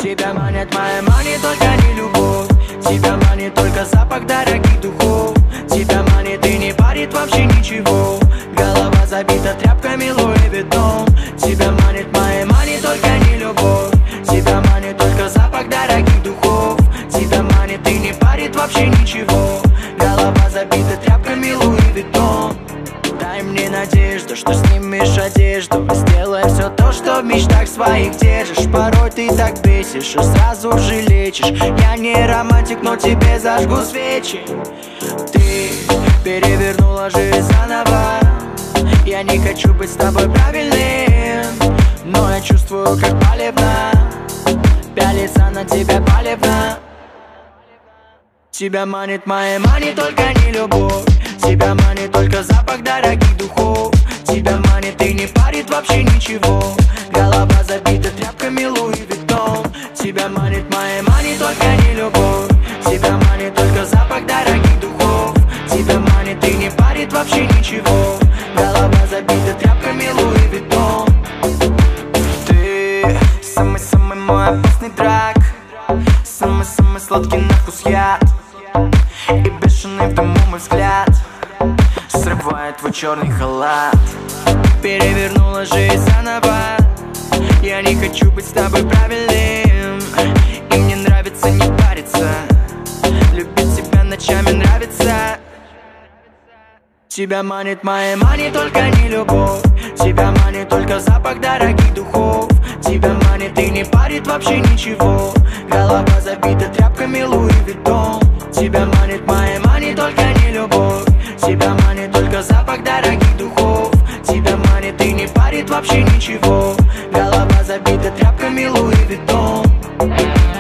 Тебя манит моя мани, только не любовь. Тебя манит только запах дорогих духов. Тебя манит и не парит вообще ничего. Голова забита тряпками Луи Виттон. Тебя манит моя мани, только не любовь. Тебя манит только запах дорогих духов. Тебя манит и не парит вообще ничего. Голова забита тряпками Луи Виттон. Дай мне надежду, что снимешь одежду. Сделай все то, что в мечтах своих держишь. Порой ты так бесишь и сразу же лечишь. Я не романтик, но тебе зажгу свечи. Ты перевернула жизнь заново. Я не хочу быть с тобой правильным, но я чувствую, как палевно пялиться на тебя палевно. Тебя манит моя мани, только не любовь. Тебя манит только запах дорогих духов. Тебя манит и не парит вообще ничего. Голова забита тряпками Луи Виттон. Тебя манит моя мани, только не любовь. Тебя манит только запах дорогих духов. Тебя манит и не парит вообще ничего. Голова забита тряпками Луи Виттон. Ты самый-самый мой опасный драк. Самый-самый сладкий на вкус яд. И бешеный в дыму мой взгляд срывает твой черный халат. Перевернула жизнь заново. Я не хочу быть с тобой правильным. И мне нравится не париться. Любить тебя ночами нравится. Тебя манит моя мани, только не любовь. Тебя манит только запах дорогих духов. Тебя манит и не парит вообще ничего. Голова забита тряпками Луи Виттон. Тебя манит моя мани, только не любовь. Тебя манит только запах дорогих духов. Тебя манит и не парит вообще ничего. Голова забита тряпками Луи Виттон.